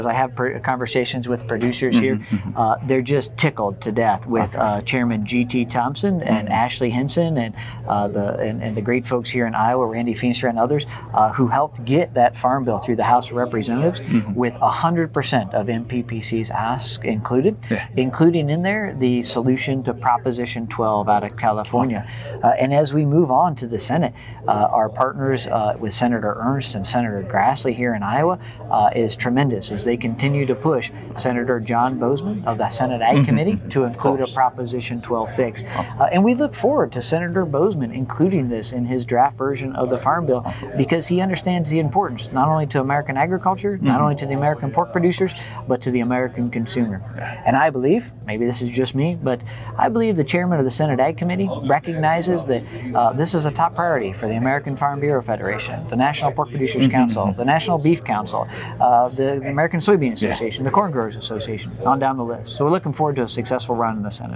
As I have conversations with producers here, they're just tickled to death with Chairman G.T. Thompson and Ashley Henson and the great folks here in Iowa, Randy Feenstra and others, who helped get that farm bill through the House of Representatives with 100% of MPPC's asks included, including in there the solution to Proposition 12 out of California. And as we move on to the Senate, our partners with Senator Ernst and Senator Grassley here in Iowa is tremendous as they continue to push Senator John Boozman of the Senate Ag Committee to include a Proposition 12 fix. And we look forward to Senator Boozman including this in his draft version of the Farm Bill because he understands the importance not only to American agriculture, not only to the American pork producers, but to the American consumer. And I believe, maybe this is just me, but I believe the chairman of the Senate Ag Committee recognizes that this is a top priority for the American Farm Bureau Federation, the National Pork Producers Council, the National Beef Council, the American Soybean Association, the Corn Growers Association, on down the list. So we're looking forward to a successful run in the Senate.